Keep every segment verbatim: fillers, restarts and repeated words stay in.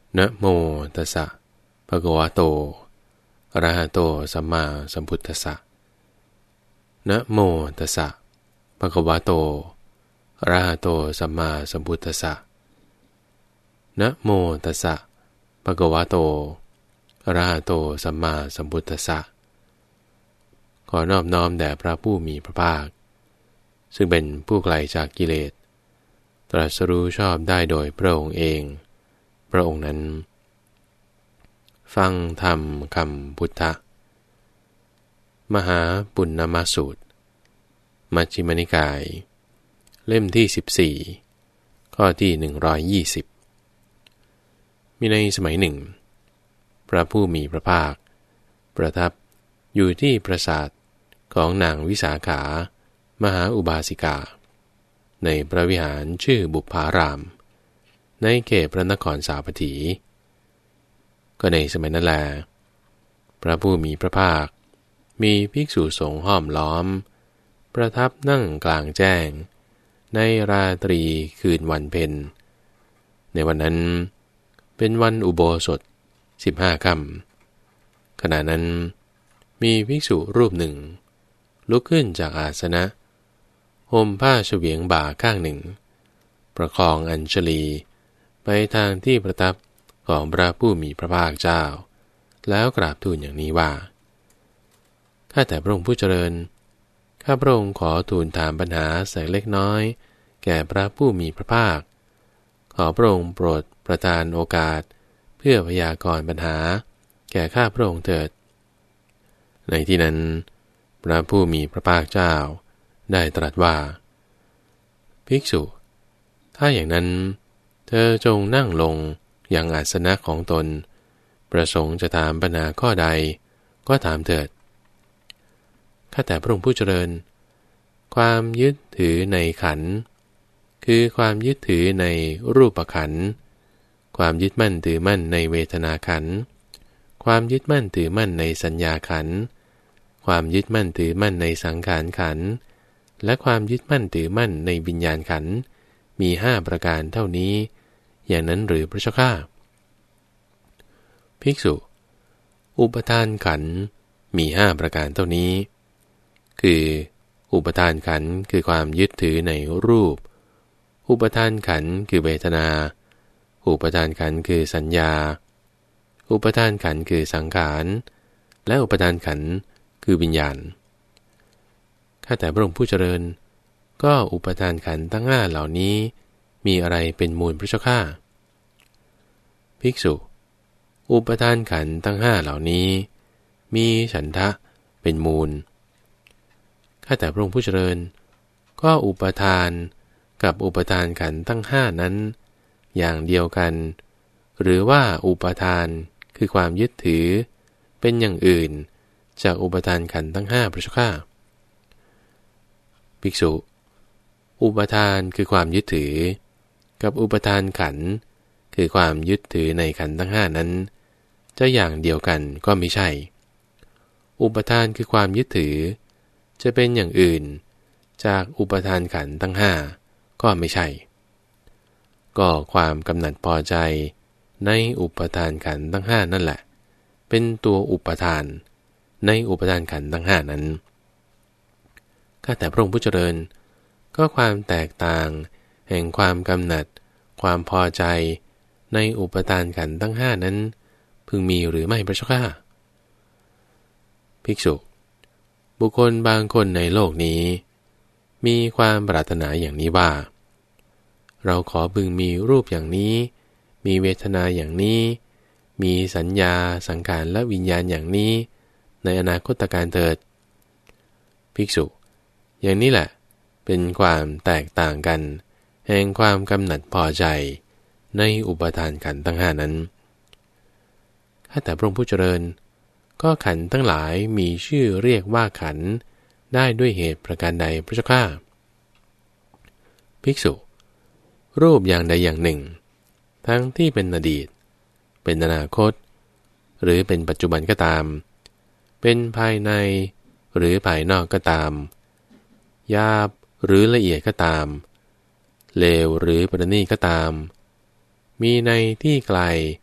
นะโมตัสสะภะคะวะโตอะระหะโตสัมมาสัมพุทธัสสะนะโมตัสสะภะคะวะโตอะระหะโตสัมมาสัมพุทธัสสะนะโมตัสสะภะคะวะโตอะระหะโตสัมมาสัมพุทธัสสะขอนอบน้อมแด่พระผู้มีพระภาคซึ่งเป็นผู้ไกลจากกิเลสตรัสรู้ชอบได้โดยพระองค์เองพระองค์นั้นฟังธรรมคำพุทธมหาปุณณมสูตรมัชฌิมนิกายเล่มที่สิบสี่ข้อที่หนึ่งร้อยยี่สิบมีในสมัยหนึ่งพระผู้มีพระภาคประทับอยู่ที่ปราสาทของนางวิสาขามหาอุบาสิกาในพระวิหารชื่อบุพพารามในเขตพระนครสาวัตถีก็ในสมัยนั้นแลพระผู้มีพระภาคมีภิกษุสงฆ์ห้อมล้อมประทับนั่งกลางแจ้งในราตรีคืนวันเพ็ญในวันนั้นเป็นวันอุโบสถสิบห้าค่ำขณะนั้นมีภิกษุรูปหนึ่งลุกขึ้นจากอาสนะห่มผ้าเฉวียงบ่าข้างหนึ่งประคองอัญชลีไปทางที่ประทับของพระผู้มีพระภาคเจ้าแล้วกราบทูลอย่างนี้ว่าข้าแต่พระองค์ผู้เจริญข้าพระองค์ขอทูลถามปัญหาสักเล็กน้อยแก่พระผู้มีพระภาคขอพระองค์โปรดประทานโอกาสเพื่อพยากรณ์ปัญหาแก่ข้าพระองค์เถิดในที่นั้นพระผู้มีพระภาคเจ้าได้ตรัสว่าภิกษุถ้าอย่างนั้นเธอจงนั่งลงยังอาสนะของตนประสงค์จะถามปัญหาข้อใดก็ถามเถิดข้าแต่พระองค์ผู้เจริญความยึดถือในขันธ์คือความยึดถือในรูปขันธ์ความยึดมั่นถือมั่นในเวทนาขันธ์ความยึดมั่นถือมั่นในสัญญาขันธ์ความยึดมั่นถือมั่นในสังขารขันธ์และความยึดมั่นถือมั่นในวิญญาณขันธ์มีห้าประการเท่านี้อย่างนั้นหรือพระเจ้าข้าภิกษุอุปทานขันธ์มีห้าประการเท่านี้คืออุปทานขันธ์คือความยึดถือในรูปอุปทานขันธ์คือเวทนาอุปทานขันธ์คือสัญญาอุปทานขันธ์คือสังขารและอุปทานขันธ์คือวิญญาณข้าแต่พระองค์ผู้เจริญก็อุปทานขันธ์ทั้งห้าเหล่านี้มีอะไรเป็นมูลพระเจ้าข้าภิกษุอุปทานขันธ์ทั้งห้าเหล่านี้มีฉันทะเป็นมูลข้าแต่พระองค์ผู้เจริญก็อุปทานกับอุปทานขันธ์ทั้งห้านั้นอย่างเดียวกันหรือว่าอุปทานคือความยึดถือเป็นอย่างอื่นจากอุปทานขันธ์ทั้งห้าพระเจ้าข้าภิกษุอุปทานคือความยึดถือกับอุปทานขันธ์คือความยึดถือในขันธ์ทั้งห้านั้นจะอย่างเดียวกันก็ไม่ใช่อุปทานคือความยึดถือจะเป็นอย่างอื่นจากอุปทานขันธ์ทั้งห้าก็ไม่ใช่ก็ความกำหนัดพอใจในอุปทานขันธ์ทั้งห้านั่นแหละเป็นตัวอุปทานในอุปทานขันธ์ทั้งห้านั้นข้าแต่พระองค์ผู้เจริญก็ความแตกต่างแห่งความกำหนัดความพอใจในอุปทานขันธ์ทั้งห้านั้นพึงมีหรือไม่พระเจ้าข้าภิกษุบุคคลบางคนในโลกนี้มีความปรารถนาอย่างนี้ว่าเราขอพึงมีรูปอย่างนี้มีเวทนาอย่างนี้มีสัญญาสังขารและวิญญาณอย่างนี้ในอนาคตการเถิดภิกษุอย่างนี้แหละเป็นความแตกต่างกันแห่งความกำหนัดพอใจในอุปทานขันธ์ทั้งห้านั้นข้าแต่พระองค์ผู้เจริญก็ขันธ์ทั้งหลายมีชื่อเรียกว่าขันธ์ได้ด้วยเหตุประการใดพระเจ้าข้าภิกษุรูปอย่างใดอย่างหนึ่งทั้งที่เป็นอดีตเป็นอนาคตหรือเป็นปัจจุบันก็ตามเป็นภายในหรือภายนอกก็ตามหยาบหรือละเอียดก็ตามเลวหรือประณีตก็ตามมีในที่ไกล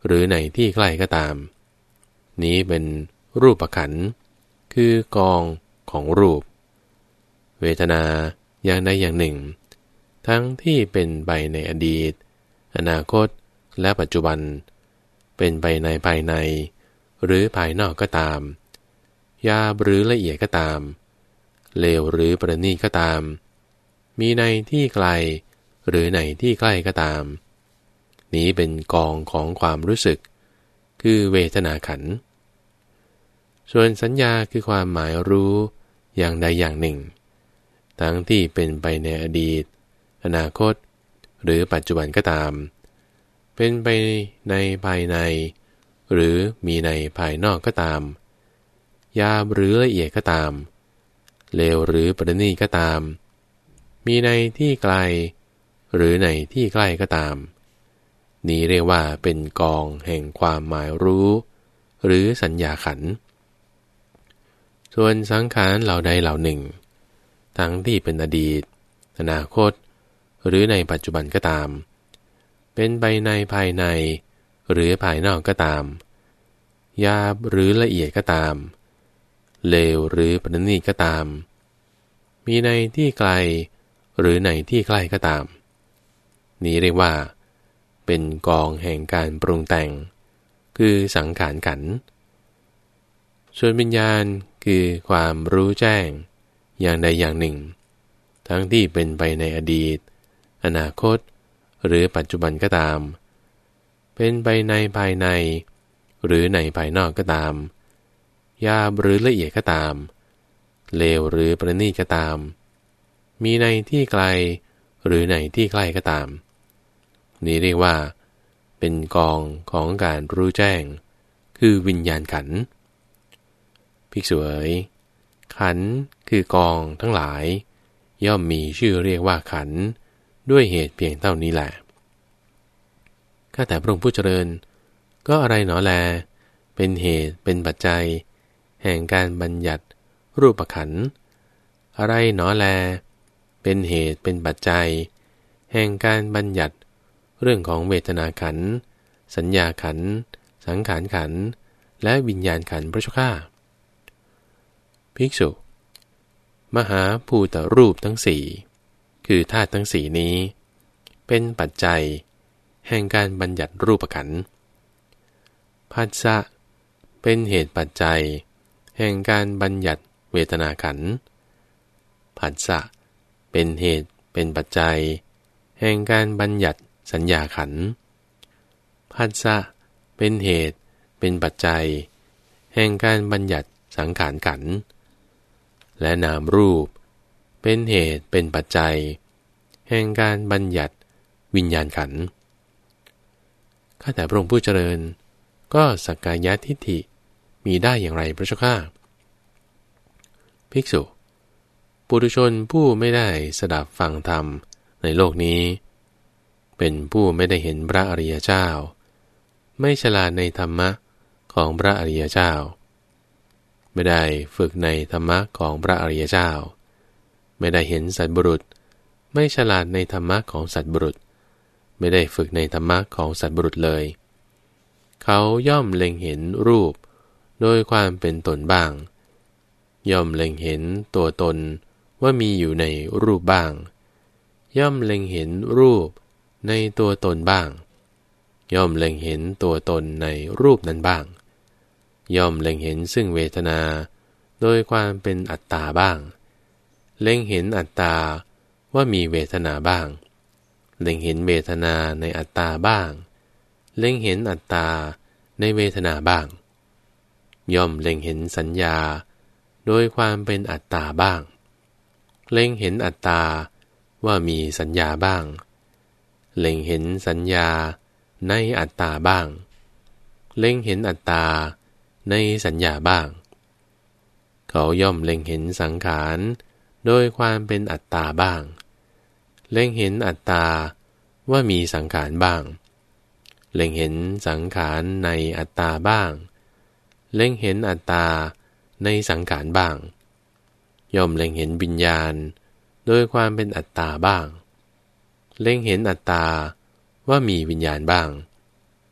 หรือในที่ใกล้ก็ตามนี้เป็นรูปขันธ์คือกองของรูปเวทนาอย่างใดอย่างหนึ่งทั้งที่เป็นไปในอดีตอนาคตและปัจจุบันเป็นไปในภายในหรือภายนอกก็ตามหยาบหรือละเอียดก็ตามเลวหรือประณีตก็ตามมีในที่ไกลหรือในที่ใกล้ก็ตามนี้เป็นกองของความรู้สึกคือเวทนาขันธ์ส่วนสัญญาคือความหมายรู้อย่างใดอย่างหนึ่งทั้งที่เป็นไปในอดีตอนาคตหรือปัจจุบันก็ตามเป็นไปในภายในหรือมีในภายนอกก็ตามหยาบหรือละเอียดก็ตามเลวหรือประณีตก็ตามมีในที่ไกลหรือในที่ใกล้ก็ตามนี้เรียกว่าเป็นกองแห่งความหมายรู้หรือสัญญาขันธ์ส่วนสังขารเหล่าใดเหล่าหนึ่งทั้งที่เป็นอดีตอนาคตหรือในปัจจุบันก็ตามเป็นไปในภายในหรือภายนอกก็ตามหยาบหรือละเอียดก็ตามเลวหรือประณีตก็ตามมีในที่ไกลหรือในที่ใกล้ก็ตามนี้เรียกว่าเป็นกองแห่งการปรุงแต่งคือสังขารขันธ์ส่วนวิญญาณคือความรู้แจ้งอย่างใดอย่างหนึ่งทั้งที่เป็นไปในอดีตอนาคตหรือปัจจุบันก็ตามเป็นไปในภายในหรือในภายนอกก็ตามหยาบหรือละเอียดก็ตามเลวหรือประณีตก็ตามมีในที่ไกลหรือในที่ใกล้ก็ตามนี้เรียกว่าเป็นกองของการรู้แจ้งคือวิญญาณขันธ์ภิกษุเอ๋ยขันธ์คือกองทั้งหลายย่อมมีชื่อเรียกว่าขันธ์ด้วยเหตุเพียงเท่านี้แหละข้าแต่พระองค์ผู้เจริญก็อะไรหนอแลเป็นเหตุเป็นปัจจัยแห่งการบัญญัติรูปขันธ์อะไรหนอแลเป็นเหตุเป็นปัจจัยแห่งการบัญญัติเรื่องของเวทนาขันธ์สัญญาขันธ์สังขารขันธ์และวิญญาณขันธ์พระเจ้าข้าภิกษุมหาภูตรูปทั้งสี่คือธาตุทั้งสี่นี้เป็นปัจจัยแห่งการบัญญัติรูปขันธ์ผัสสะเป็นเหตุปัจจัยแห่งการบัญญัติเวทนาขันธ์ผัสสะเป็นเหตุเป็นปัจจัยแห่งการบัญญัติสัญญาขันธ์ผัสสะเป็นเหตุเป็นปัจจัยแห่งการบัญญัติสังขารขันธ์และนามรูปเป็นเหตุเป็นปัจจัยแห่งการบัญญัติวิญญาณขันธ์ข้าแต่พระองค์ผู้เจริญก็สักกายทิฏฐิมีได้อย่างไรพระเจ้าข้าภิกษุปุถุชนผู้ไม่ได้สดับฟังธรรมในโลกนี้เป็นผู้ไม่ได้เห็นพระอริยเจ้าไม่ฉลาดในธรรมะของพระอริยเจ้าไม่ได้ฝึกในธรรมะของพระอริยเจ้าไม่ได้เห็นสัตบุรุษไม่ฉลาดในธรรมะของสัตบุรุษไม่ได้ฝึกในธรรมะของสัตบุรุษเลยเขาย่อมเล็งเห็นรูปโดยความเป็นตนบ้างย่อมเล็งเห็นตัวตนว่ามีอยู่ในรูปบ้างย่อมเล็งเห็นรูปในตัวตนบ้างย่อมเล็งเห็นตัวตนในรูปนั้นบ้างย่อมเล็งเห็นซึ่งเวทนาโดยความเป็นอัตตาบ้างเล็งเห็นอัตตาว่ามีเวทนาบ้างเล็งเห็นเวทนาในอัตตาบ้างเล็งเห็นอัตตาในเวทนาบ้างย่อมเล็งเห็นสัญญาโดยความเป็นอัตตาบ้างเล็งเห็นอัตตาว่ามีสัญญาบ้างเล็งเห็นสัญญาในอัตตาบ้างเล็งเห็นอัตตาในสัญญาบ้างเขาย่อมเล็งเห็นสังขารโดยความเป็นอัตตาบ้างเล็งเห็นอัตตาว่ามีสังขารบ้างเล็งเห็นสังขารในอัตตาบ้างเล็งเห็นอัตตาในสังขารบ้างย่อมเล็งเห็นวิญญาณโดยความเป็นอัตตาบ้างเล็งเห็นอัตตาว่ามีวิญญาณบ้าง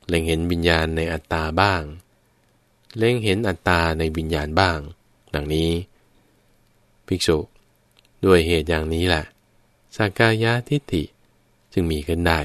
เล็งเห็นวิญญาณในอัตตาบ้างเล็งเห็นอัตตาในวิญญาณบ้างดังนี้ภิกษุด้วยเหตุอย่างนี้แหละสักกายทิฏฐิจึงมีขึ้นได้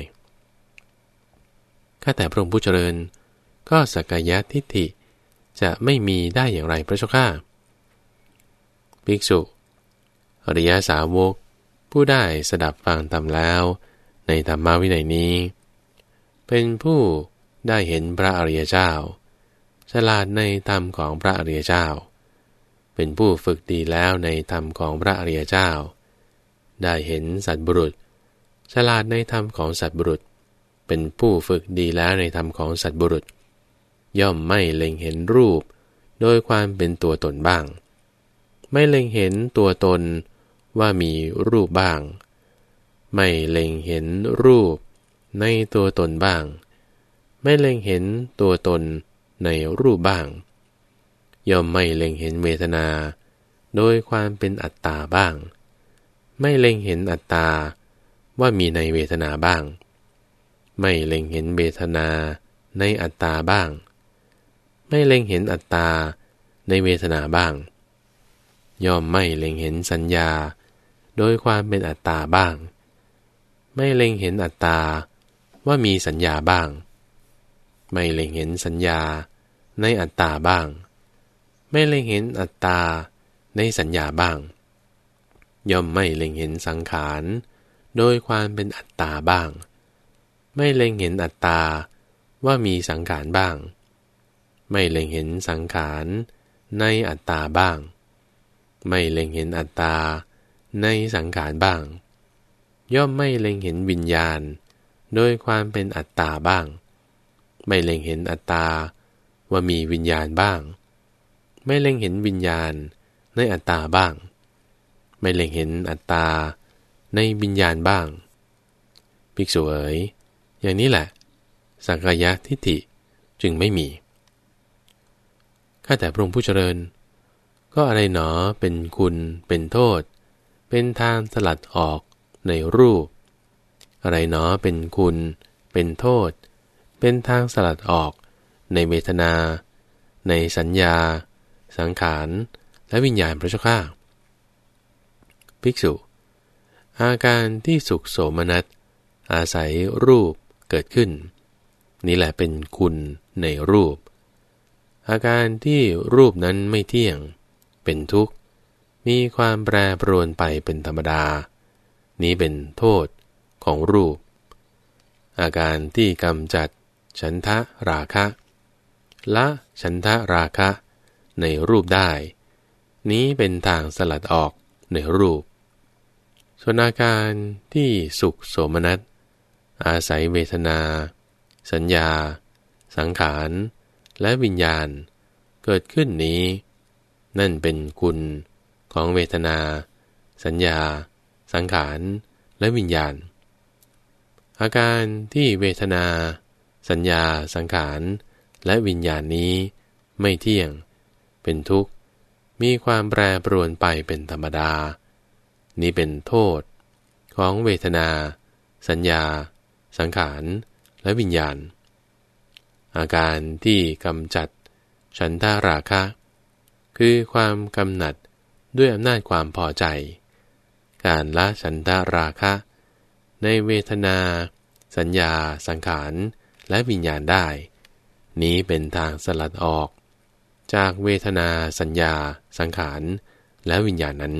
ข้าแต่พระองค์ผู้เจริญก็สักกายทิฏฐิจะไม่มีได้อย่างไรพระเจ้าข้าภิกษุอริยสาวกผู้ได้สดับฟังธรรมแล้วในธรรมวินัยนี้เป็นผู้ได้เห็นพระอริยเจ้าฉลาดในธรรมของพระอริยเจ้าเป็นผู้ฝึกดีแล้วในธรรมของพระอริยเจ้าได้เห็นสัตบุรุษฉลาดในธรรมของสัตบุรุษเป็นผู้ฝึกดีแล้วในธรรมของสัตบุรุษย่อมไม่เล็งเห็นรูปโดยความเป็นตัวตนบ้างไม่เล็งเห็นตัวตนว่ามีรูปบ้างไม่เล็งเห็นรูปในตัวตนบ้างไม่เล็งเห็นตัวตนในรูปบ้างย่อมไม่เล็งเห็นเวทนาโดยความเป็นอัตตาบ้างไม่เล็งเห็นอัตตาว่ามีในเวทนาบ้างไม่เล็งเห็นเวทนาในอัตตาบ้างไม่เล็งเห็นอัตตาในเวทนาบ้างย่อมไม่เล็งเห็นสัญญาโดยความเป็นอัตตาบ้างไม่เล็งเห็นอัตตาว่ามีสัญญาบ้างไม่เล็งเห็นสัญญาในอัตตาบ้างไม่เล็งเห็นอัตตาในสัญญาบ้างย่อมไม่เล็งเห็นสังขารโดยความเป็นอัตตาบ้างไม่เล็งเห็นอัตตาว่ามีสังขารบ้างไม่เล็งเห็นสังขารในอัตตาบ้างไม่เล็งเห็นอัตตาในสังขารบ้างย่อมไม่เล็งเห็นวิญญาณโดยความเป็นอัตตาบ้างไม่เล็งเห็นอัตตาว่ามีวิญญาณบ้างไม่เล็งเห็นวิญญาณในอัตตาบ้างไม่เล็งเห็นอัตตาในวิญญาณบ้างภิกษุเอ๋ยอย่างนี้แหละสักกายทิฏฐิจึงไม่มีข้าแต่พระองค์ผู้เจริญก็อะไรหนอเป็นคุณเป็นโทษเป็นทางสลัดออกในรูปอะไรหนอเป็นคุณเป็นโทษเป็นทางสลัดออกในเวทนาในสัญญาสังขารและวิญญาณพระเจ้าข้าภิกษุอาการที่สุขโสมนัสอาศัยรูปเกิดขึ้นนี่แหละเป็นคุณในรูปอาการที่รูปนั้นไม่เที่ยงเป็นทุกข์มีความแปรปรวนไปเป็นธรรมดานี้เป็นโทษของรูปอาการที่กำจัดฉันทะราคะละฉันทะราคะในรูปได้นี้เป็นทางสลัดออกในรูปส่วนอาการที่สุขโสมนัสอาศัยเวทนาสัญญาสังขารและวิญญาณเกิดขึ้นนี้นั่นเป็นคุณของเวทนาสัญญาสังขารและวิญญาณอาการที่เวทนาสัญญาสังขารและวิญญาณนี้ไม่เที่ยงเป็นทุกข์มีความแปรปรวนไปเป็นธรรมดานี้เป็นโทษของเวทนาสัญญาสังขารและวิญญาณอาการที่กำจัดฉันทาราคะคือความกำหนัดด้วยอำนาจความพอใจการละฉันทาราคะในเวทนาสัญญาสังขารและวิญญาณได้นี้เป็นทางสลัดออกจากเวทนาสัญญาสังขารและวิญญาณนั้น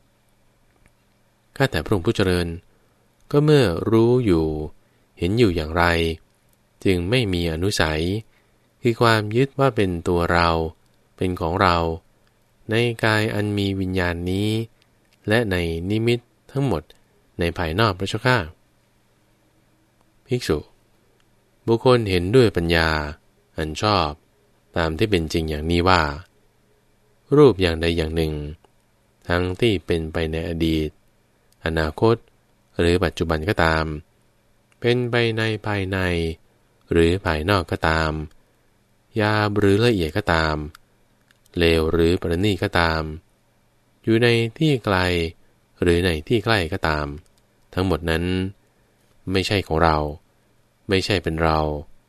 ข้าแต่พระองค์ผู้เจริญก็เมื่อรู้อยู่เห็นอยู่อย่างไรจึงไม่มีอนุสัยคือความยึดว่าเป็นตัวเราเป็นของเราในกายอันมีวิญญาณนี้และในนิมิตทั้งหมดในภายนอกพระเจ้าข้าภิกษุบุคคลเห็นด้วยปัญญาอันชอบตามที่เป็นจริงอย่างนี้ว่ารูปอย่างใดอย่างหนึ่งทั้งที่เป็นไปในอดีตอนาคตหรือปัจจุบันก็ตามเป็นไปในภายในหรือภายนอกก็ตามหยาบหรือละเอียดก็ตามเลวหรือประณีตก็ตามอยู่ในที่ไกลหรือในที่ใกล้ก็ตามทั้งหมดนั้นไม่ใช่ของเราไม่ใช่เป็นเรา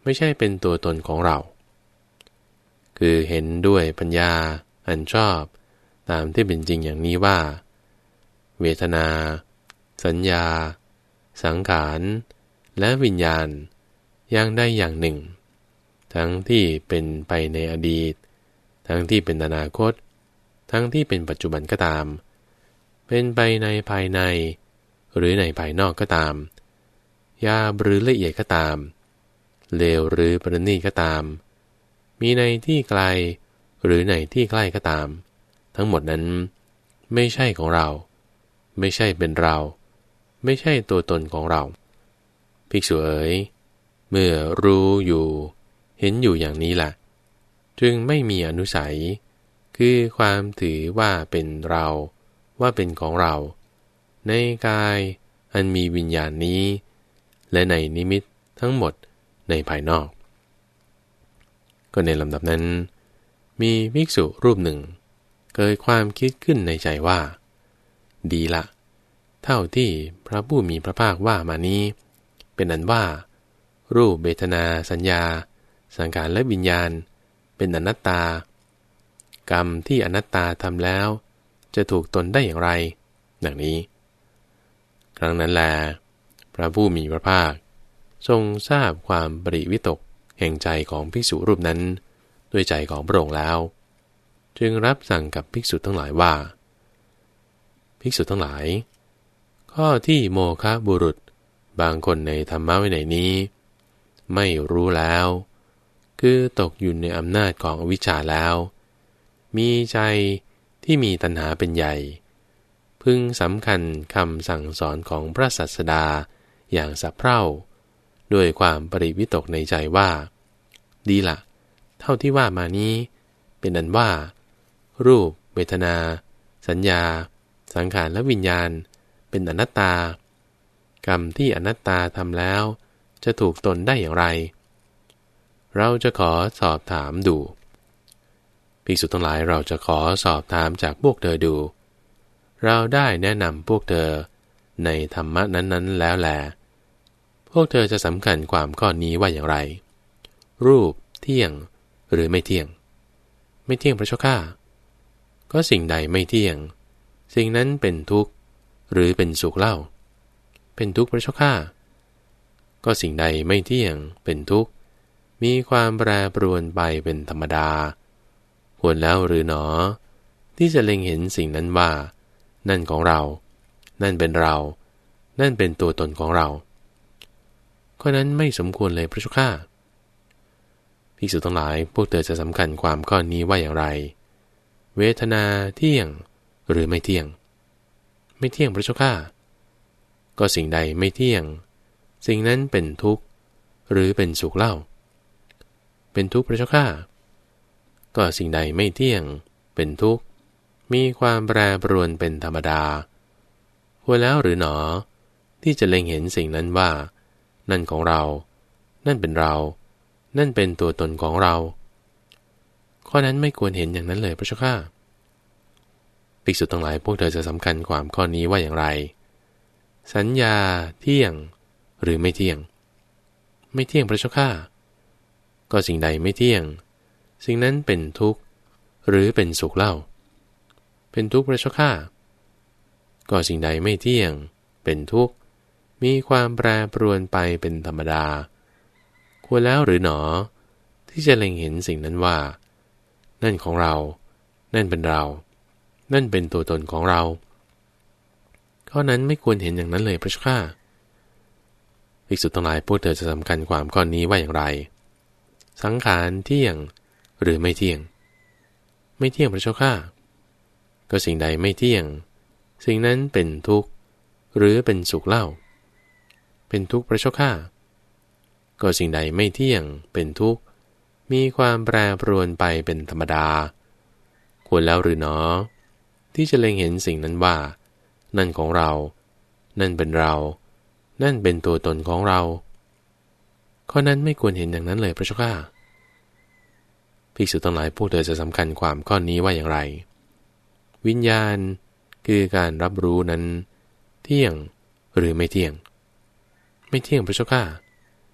ไม่ใช่เป็นตัวตนของเราคือเห็นด้วยปัญญาอันชอบตามที่เป็นจริงอย่างนี้ว่าเวทนาสัญญาสังขารและวิญญาณอย่างใดอย่างหนึ่งทั้งที่เป็นไปในอดีตทั้งที่เป็นอนาคตทั้งที่เป็นปัจจุบันก็ตามเป็นไปในภายในหรือในภายนอกก็ตามหยาบหรือละเอียดก็ตามเลวหรือประณีตก็ตามมีในที่ไกลหรือในที่ใกล้ก็ตามทั้งหมดนั้นไม่ใช่ของเราไม่ใช่เป็นเราไม่ใช่ตัวตนของเราภิกษุเอ๋ยเมื่อรู้อยู่เห็นอยู่อย่างนี้ล่ะจึงไม่มีอนุสัยคือความถือว่าเป็นเราว่าเป็นของเราในกายอันมีวิญญาณนี้และในนิมิตทั้งหมดในภายนอกก็ในลำดับนั้นมีภิกษุรูปหนึ่งเกิดความคิดขึ้นในใจว่าดีละเท่าที่พระผู้มีพระภาคว่ามานี้เป็นอันว่ารูปเวทนาสัญญาสังขารและวิญญาณเป็นอนัตตากรรมที่อนัตตาทำแล้วจะถูกตนได้อย่างไรดังนี้ครั้งนั้นแลพระผู้มีพระภาคทรงทราบความปริวิตกแห่งใจของภิกษุรูปนั้นด้วยใจของพระองค์แล้วจึงรับสั่งกับภิกษุทั้งหลายว่าภิกษุทั้งหลายข้อที่โมฆะบุรุษบางคนในธรรมวินัยนี้ไม่รู้แล้วคือตกอยู่ในอำนาจของอวิชชาแล้วมีใจที่มีตัณหาเป็นใหญ่พึงสำคัญคำสั่งสอนของพระศาสดาอย่างสะเพร่าด้วยความปริวิตกในใจว่าดีละเท่าที่ว่ามานี้เป็นอันว่ารูปเวทนาสัญญาสังขารและวิญญาณเป็นอนัตตากรรมที่อนัตตาทำแล้วจะถูกตนได้อย่างไรเราจะขอสอบถามดูภิกษุทั้งหลายเราจะขอสอบถามจากพวกเธอดูเราได้แนะนำพวกเธอในธรรมะนั้นๆแล้วแลพวกเธอจะสำคัญความข้อนี้ว่าอย่างไรรูปเที่ยงหรือไม่เที่ยงไม่เที่ยงพระเจ้าข้าก็สิ่งใดไม่เที่ยงสิ่งนั้นเป็นทุกข์หรือเป็นสุขเล่าเป็นทุกข์พระเจ้าข้าก็สิ่งใดไม่เที่ยงเป็นทุกข์มีความแปรปรวนไปเป็นธรรมดาควรแล้วหรือหนอที่จะเล็งเห็นสิ่งนั้นว่านั่นของเรานั่นเป็นเรานั่นเป็นตัวตนของเราข้อนั้นไม่สมควรเลยพระเจ้าข้าภิกษุทั้งหลายพวกเธอจะสำคัญความข้อนี้ว่าอย่างไรเวทนาเที่ยงหรือไม่เที่ยงไม่เที่ยงพระเจ้าข้าก็สิ่งใดไม่เที่ยงสิ่งนั้นเป็นทุกข์หรือเป็นสุขเล่าเป็นทุกข์พระเจ้าข้าก็สิ่งใดไม่เที่ยงเป็นทุกข์มีความแปรปรวนเป็นธรรมดาควรแล้วหรือหนอที่จะเล็งเห็นสิ่งนั้นว่านั่นของเรานั่นเป็นเรานั่นเป็นตัวตนของเราข้อนั้นไม่ควรเห็นอย่างนั้นเลยพระเจ้าข้าภิกษุทั้งหลายพวกเธอจะสำคัญความข้อนี้ว่าอย่างไรสัญญาเที่ยงหรือไม่เที่ยงไม่เที่ยงพระเจ้าข้าก็สิ่งใดไม่เที่ยงสิ่งนั้นเป็นทุกข์หรือเป็นสุขเล่าเป็นทุกข์พระเจ้าข้าก็สิ่งใดไม่เที่ยงเป็นทุกข์มีความแปรปรวนไปเป็นธรรมดาควรแล้วหรือหนอที่จะเล็งเห็นสิ่งนั้นว่านั่นของเรานั่นเป็นเรานั่นเป็นตัวตนของเราข้อนั้นไม่ควรเห็นอย่างนั้นเลยพระเจ้าข้าภิกษุทั้งหลายพวกเธอจะสำคัญความข้อนี้ว่าอย่างไรสังขารเที่ยงหรือไม่เที่ยงไม่เที่ยงพระเจ้าข้าก็สิ่งใดไม่เที่ยงสิ่งนั้นเป็นทุกข์หรือเป็นสุขเล่าเป็นทุกข์พระเจ้าข้าก็สิ่งใดไม่เที่ยงเป็นทุกข์มีความแปรปรวนไปเป็นธรรมดาควรแล้วหรือหนอที่จะเล็งเห็นสิ่งนั้นว่านั่นของเรานั่นเป็นเรานั่นเป็นตัวตนของเราข้อนั้นไม่ควรเห็นอย่างนั้นเลยพระเจ้าข้าภิกษุทั้งหลายพวกเธอจะสำคัญความข้อนี้ว่าอย่างไรวิญญาณคือการรับรู้นั้นเที่ยงหรือไม่เที่ยงไม่เที่ยงพระเจ้าข้า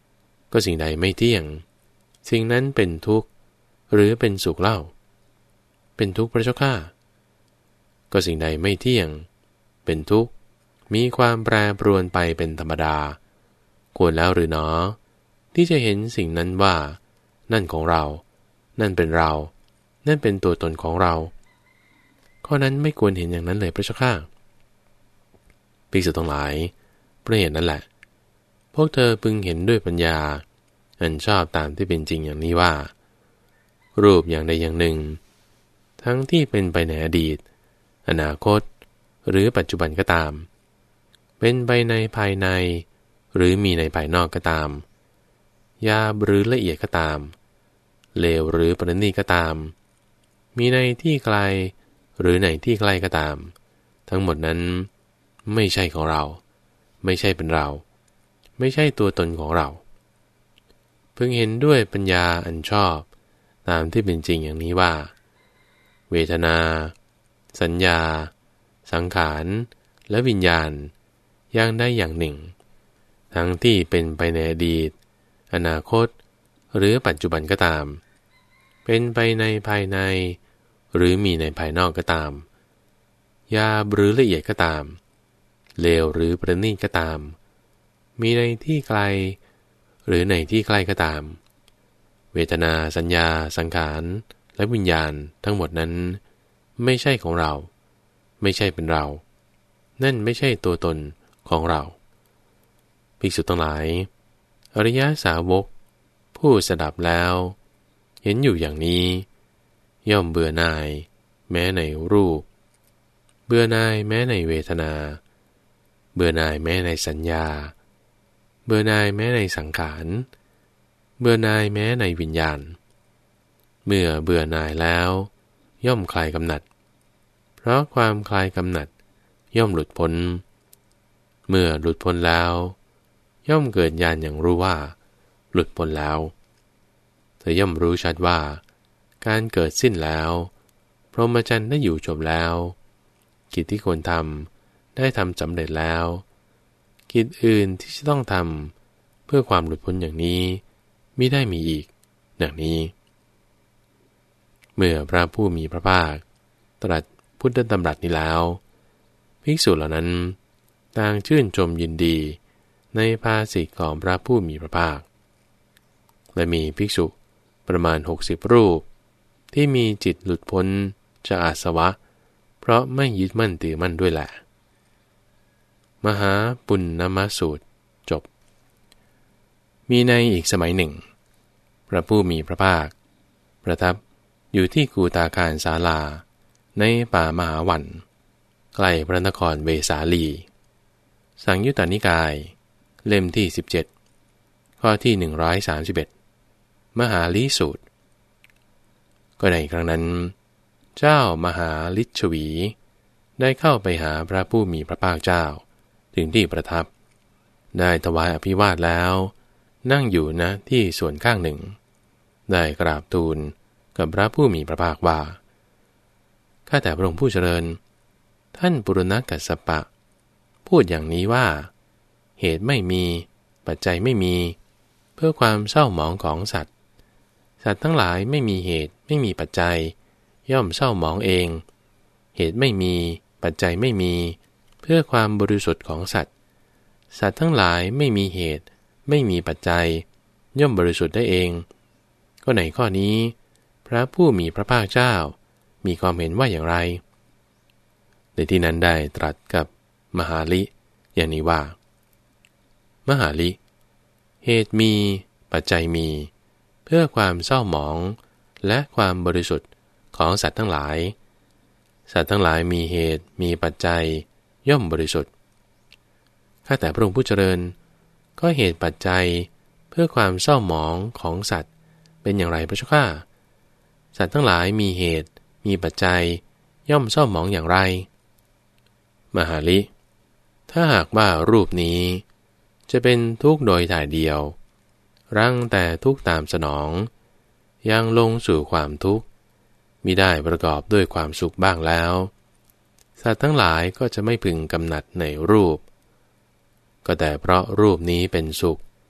ก็สิ่งใดไม่เที่ยงสิ่งนั้นเป็นทุกข์หรือเป็นสุขเล่าเป็นทุกข์พระเจ้าข้าก็สิ่งใดไม่เที่ยงเป็นทุกข์มีความแปรปรวนไปเป็นธรรมดาควรแล้วหรือหนอที่จะเห็นสิ่งนั้นว่านั่นของเรานั่นเป็นเรานั่นเป็นตัวตนของเราข้อนั้นไม่ควรเห็นอย่างนั้นเลยพระเจ้าข้าภิกษุทั้งหลายเพราะเหตุนั้นแหละพวกเธอพึงเห็นด้วยปัญญาอันชอบตามที่เป็นจริงอย่างนี้ว่ารูปอย่างใดอย่างหนึ่งทั้งที่เป็นไปในอดีตอนาคตหรือปัจจุบันก็ตามเป็นไปในภายในหรือมีในภายนอกก็ตามหยาบหรือละเอียดก็ตามเลวหรือประณีตก็ตามมีในที่ไกลหรือในที่ใกล้ก็ตามทั้งหมดนั้นไม่ใช่ของเราไม่ใช่เป็นเราไม่ใช่ตัวตนของเราเพิ่งเห็นด้วยปัญญาอันชอบตามที่เป็นจริงอย่างนี้ว่าเวทนาสัญญาสังขารและวิญญาณอย่างใดอย่างหนึ่งทั้งที่เป็นไปในอดีตอนาคตหรือปัจจุบันก็ตามเป็นไปในภายในหรือมีในภายนอกก็ตามหยาบหรือละเอียดก็ตามเลวหรือประณีตก็ตามมีในที่ไกลหรือในที่ใกล้ก็ตามเวทนาสัญญาสังขารและวิญญาณทั้งหมดนั้นไม่ใช่ของเราไม่ใช่เป็นเรานั่นไม่ใช่ตัวตนของเราภิกษุทั้งหลายอริยสาวกผู้สดับแล้วเห็นอยู่อย่างนี้ย่อมเบื่อหน่ายแม้ในรูปเบื่อหน่ายแม้ในเวทนาเบื่อหน่ายแม้ในสัญญาเบื่อหน่ายแม้ในสังขารเบื่อหน่ายแม้ในวิญญาณเมื่อเบื่อหน่ายแล้วย่อมคลายกำหนัดเพราะความคลายกำหนัดย่อมหลุดพ้นเมื่อหลุดพ้นแล้วย่อมเกิดญาณอย่างรู้ว่าหลุดพ้นแล้วเธอย่อมรู้ชัดว่าการเกิดสิ้นแล้วพรหมจรรย์ได้อยู่จบแล้วกิจที่ควรทำได้ทำสำเร็จแล้วกิจอื่นที่จะต้องทำเพื่อความหลุดพ้นอย่างนี้มิได้มีอีกดังนี้เมื่อพระผู้มีพระภาคตรัสพุทธดำรัสนี้แล้วภิกษุเหล่านั้นต่างชื่นชมยินดีในภาษิตของพระผู้มีพระภาคและมีภิกษุประมาณหกสิบรูปที่มีจิตหลุดพ้นจากอาสวะเพราะไม่ยึดมั่นถือมั่นด้วยแหละมหาปุณณมสูตรจบมีในอีกสมัยหนึ่งพระผู้มีพระภาคประทับอยู่ที่กูตาคารศาลาในป่ามหาวันใกล้พระนครเวสาลี สังยุตตนิกายเล่มที่สิบเจ็ดข้อที่หนึ่งร้อยสามสิบเอ็ดมหาลิสูตรก็ในครั้งนั้นเจ้ามหาลิชวีได้เข้าไปหาพระผู้มีพระภาคเจ้าถึงที่ประทับได้ถวายอภิวาทแล้วนั่งอยู่ณที่ส่วนข้างหนึ่งได้กราบทูลกับพระผู้มีพระภาคว่าข้าแต่พระองค์ผู้เจริญท่านปุรณกัสสปะพูดอย่างนี้ว่าเหตุไม่มีปัจจัยไม่มีเพื่อความเศร้าหมองของสัตว์สัตว์ทั้งหลายไม่มีเหตุไม่มีปัจจัยย่อมเศร้าหมองเองเหตุไม่มีปัจจัยไม่มีเพื่อความบริสุทธิ์ของสัตว์สัตว์ทั้งหลายไม่มีเหตุไม่มีปัจจัยย่อมบริสุทธิ์ได้เองก็ในข้อนี้พระผู้มีพระภาคเจ้ามีความเห็นว่าอย่างไรในที่นั้นได้ตรัสกับมหาลิอย่างนี้ว่ามหาลิเหตุมีปัจจัยมีเพื่อความเศร้าหมองและความบริสุทธิ์ของสัตว์ทั้งหลายสัตว์ทั้งหลายมีเหตุมีปัจจัยย่อมบริสุทธิ์ข้าแต่พระองค์ผู้เจริญก็เหตุปัจจัยเพื่อความเศร้าหมองของสัตว์เป็นอย่างไรพระเจ้าข้าสัตว์ทั้งหลายมีเหตุมีปัจจัยย่อมเศร้าหมองอย่างไรมหาลิถ้าหากว่ารูปนี้จะเป็นทุกข์โดยถ่ายเดียวรั้งแต่ทุกข์ตามสนองยังลงสู่ความทุกข์มิได้ประกอบด้วยความสุขบ้างแล้วสัตว์ทั้งหลายก็จะไม่พึงกำหนัดในรูปก็แต่เพราะรูปนี้เป็นสุข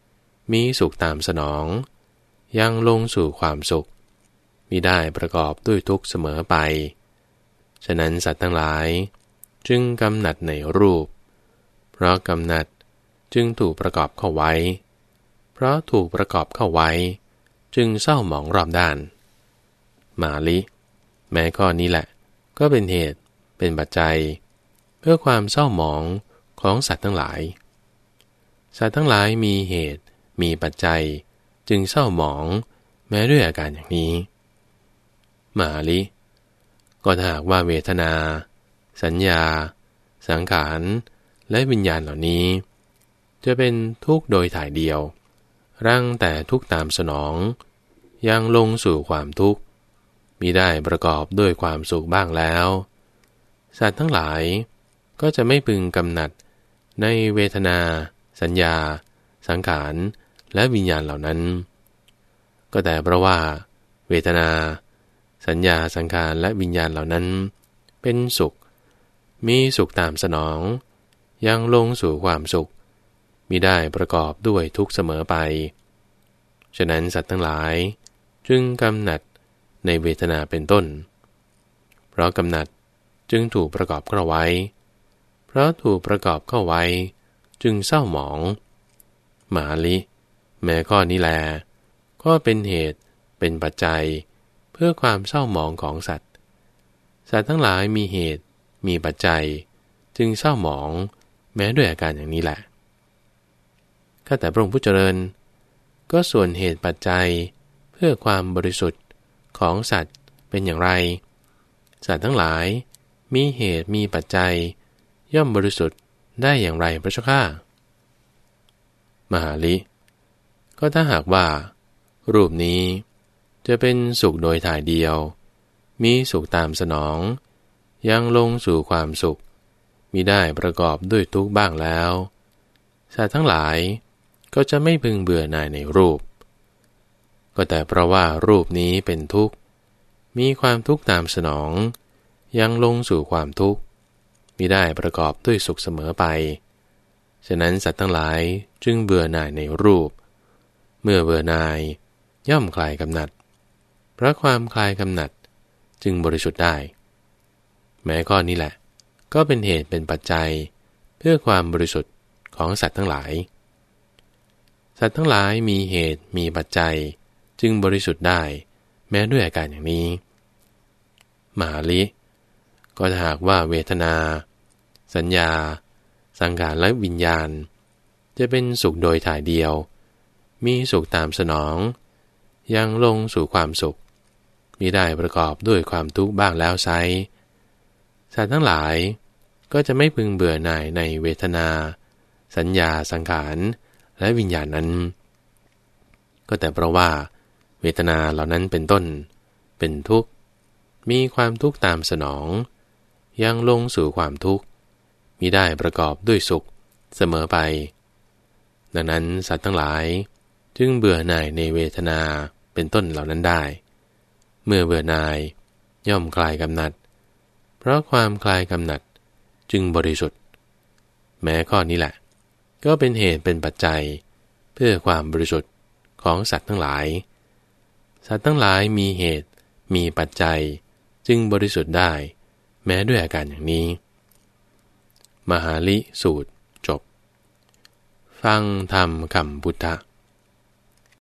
มีสุขตามสนองยังลงสู่ความสุขมิได้ประกอบด้วยทุกข์เสมอไปฉะนั้นสัตว์ทั้งหลายจึงกำหนัดในรูปเพราะกำหนัดจึงถูกประกอบเข้าไว้เพราะถูกประกอบเข้าไว้จึงเศร้าหมองรอบด้านมาลิแม้ข้อนี้แหละก็เป็นเหตุเป็นปัจจัยเพื่อความเศร้าหมองของสัตว์ทั้งหลายสัตว์ทั้งหลายมีเหตุมีปัจจัยจึงเศร้าหมองแม้ด้วยอาการอย่างนี้มาลิก็ถ้าหากว่าเวทนาสัญญาสังขารและวิญญาณเหล่านี้จะเป็นทุกข์โดยถ่ายเดียวรั้งแต่ทุกข์ตามสนองยังลงสู่ความทุกข์มิได้ประกอบด้วยความสุขบ้างแล้วสัตว์ทั้งหลายก็จะไม่พึงกำหนัดในเวทนาสัญญาสังขารและวิญญาณเหล่านั้นก็แต่เพราะว่าเวทนาสัญญาสังขารและวิญญาณเหล่านั้นเป็นสุขมีสุขตามสนองยังลงสู่ความสุขมิได้ประกอบด้วยทุกข์เสมอไปฉะนั้นสัตว์ทั้งหลายจึงกำหนัดในเวทนาเป็นต้นเพราะกำหนัดจึงถูกประกอบเข้าไว้เพราะถูกประกอบเข้าไว้จึงเศร้าหมองหมาลิแม้ข้อนี้แลก็เป็นเหตุเป็นปัจจัยเพื่อความเศร้าหมองของสัตว์สัตว์ทั้งหลายมีเหตุมีปัจจัยจึงเศร้าหมองแม้ด้วยอาการอย่างนี้แหละข้าแต่พระองค์ผู้เจริญก็ส่วนเหตุปัจจัยเพื่อความบริสุทธิ์ของสัตว์เป็นอย่างไรสัตว์ทั้งหลายมีเหตุมีปัจจัยย่อมบริสุทธิ์ได้อย่างไรพระเจ้าข้ามหาลิก็ถ้าหากว่ารูปนี้จะเป็นสุขโดยถ่ายเดียวมีสุขตามสนองยังลงสู่ความสุขมิได้ประกอบด้วยทุกข์บ้างแล้วสัตว์ทั้งหลายก็จะไม่พึงเบื่อหน่ายในรูปก็แต่เพราะว่ารูปนี้เป็นทุกข์มีความทุกข์ตามสนองยังลงสู่ความทุกข์มิได้ประกอบด้วยสุขเสมอไปฉะนั้นสัตว์ทั้งหลายจึงเบื่อหน่ายในรูปเมื่อเบื่อหน่ายย่อมคลายกำหนัดเพราะความคลายกำหนัดจึงบริสุทธิ์ได้แม้ข้อนี้แหละก็เป็นเหตุเป็นปัจจัยเพื่อความบริสุทธิ์ของสัตว์ทั้งหลายสัตว์ทั้งหลายมีเหตุมีปัจจัยจึงบริสุทธิ์ได้แม้ด้วยอาการอย่างนี้มหาลิก็ถ้าหากว่าเวทนาสัญญาสังขารและวิญญาณจะเป็นสุขโดยถ่ายเดียวมีสุขตามสนองยังลงสู่ความสุขมิได้ประกอบด้วยความทุกข์บ้างแล้วไซร้สัตว์ทั้งหลายก็จะไม่พึงเบื่อหน่ายในเวทนาสัญญาสังขารและวิญญาณนั้นก็แต่เพราะว่าเวทนาเหล่านั้นเป็นต้นเป็นทุกข์มีความทุกข์ตามสนองยังลงสู่ความทุกข์มิได้ประกอบด้วยสุขเสมอไปดังนั้นสัตว์ทั้งหลายจึงเบื่อหน่ายในเวทนาเป็นต้นเหล่านั้นได้เมื่อเบื่อหน่ายย่อมคลายกำหนัดเพราะความคลายกำหนัดจึงบริสุทธิ์แม้ข้อนี้แหละก็เป็นเหตุเป็นปัจจัยเพื่อความบริสุทธิ์ของสัตว์ทั้งหลายสัตว์ทั้งหลายมีเหตุมีปัจจัยจึงบริสุทธิ์ได้แม้ด้วยอาการอย่างนี้มหาลิสูตรจบฟังธรรมคำพุทธ